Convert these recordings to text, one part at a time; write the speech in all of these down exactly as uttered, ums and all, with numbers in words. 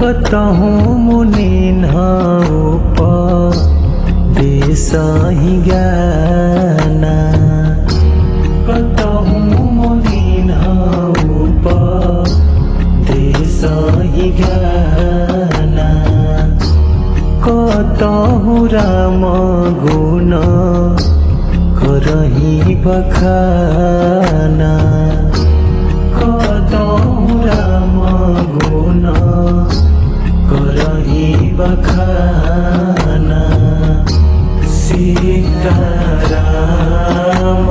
कतहु मुनि उपदेश ही ज्ञाना कतहु मुनि उपदेश ही ज्ञाना कतहु राम गुण करही बखाना कतहु राम गुण करही बखाना सीताराम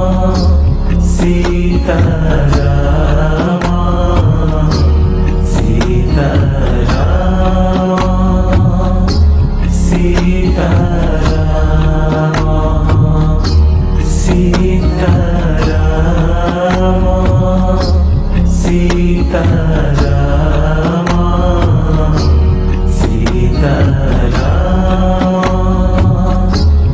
सीताराम सीताराम सीताराम सीताराम सीताराम सीताराम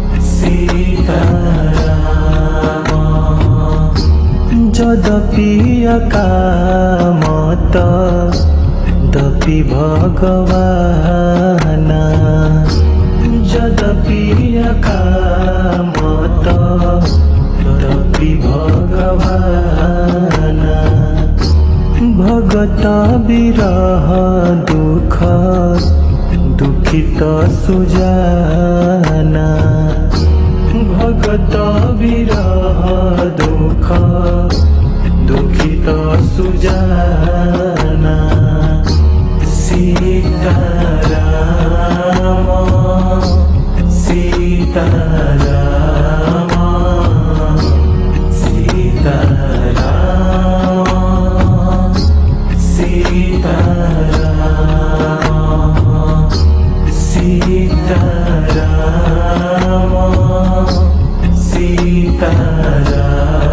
सीताराम यद्यपि अकामत तदपि भगवाना यद्यपि अकामत तदपि भगवाना भगत विरह दुख दुखित सुजाना भगत विरह दुख दुखित सुजाना सीताराम सीताराम सीताराम सीताराम सीताराम सीताराम